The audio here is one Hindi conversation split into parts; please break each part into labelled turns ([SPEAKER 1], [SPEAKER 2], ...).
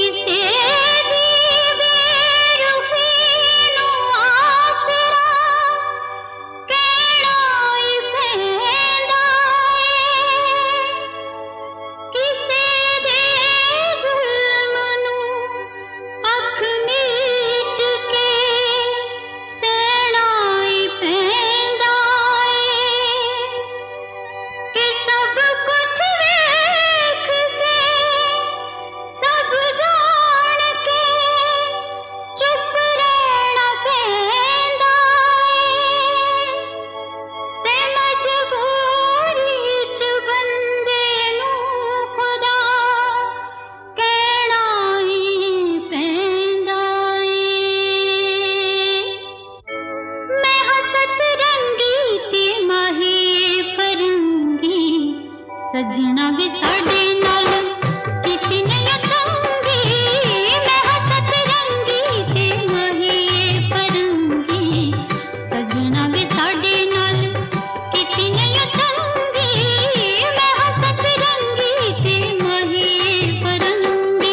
[SPEAKER 1] सजना वे साडे नाल किती नहीं चंगी, मैं हसत रंगी ते मही परंगी। सजना वे साडे नाल किती नहीं चंगी, मैं हसत रंगी ते मही परंगी।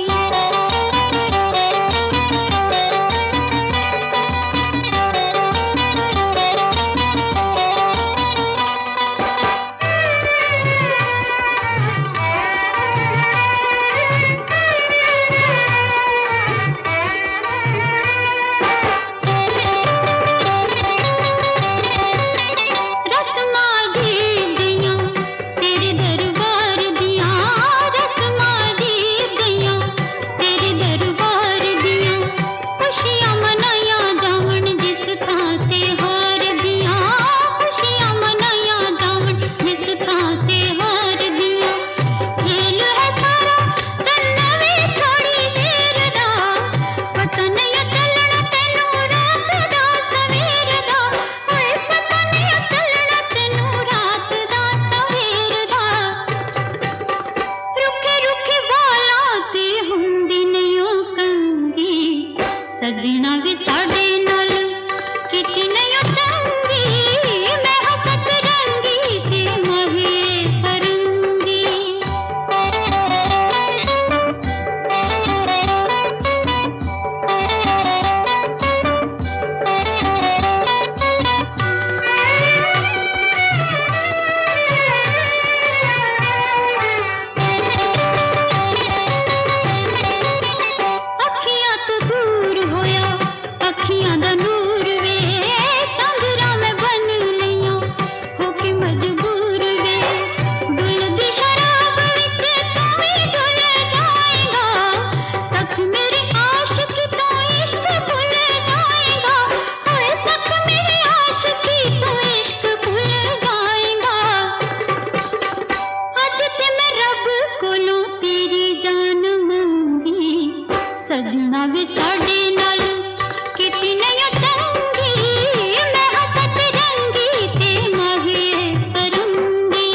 [SPEAKER 1] सजना वे साडे नाल किती नहीं चंगी, मैं हसत रंगी ते मही परंगी। अखियां तो दूर होया अखियां दा नूर वे, चांदरा मैं बन लिया होके मजबूर वे। डुलदी शराब विच तू भी डुल जाएगा, तक मेरी आशिकी तो इश्क भूल जाएगा। होए तक मेरी आशिकी तो इश्क भूल जाएगा। अज ते मैं रब कोलों तेरी जान मंगी, सजना वे साडे नाल किती नहीं चंगी, मैं हसत रंगी ते मही परंगी।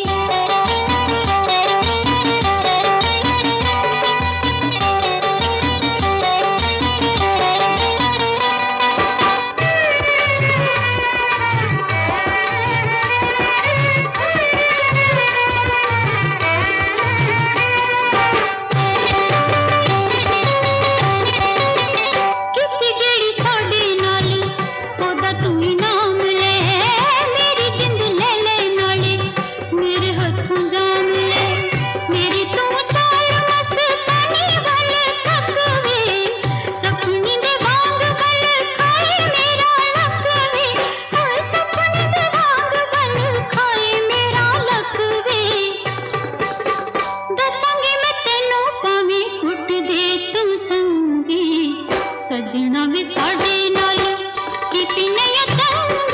[SPEAKER 1] किती जेड़ी साडे नाल ओदा तू ही नाम ले, मेरी जिंद ले ले नाले मेरे हथों जाम ले। मेरी तू चाल मस्तानी वल थकवे, सपनी दे वांग वल खाए मेरा लखवे। होए सपनी दे वांग वल खाए मेरा लखवे। दसांगी मैं तेनू भावें कुट दे तू संगी, सजना वे साडे नाल किती नहीं चंगी।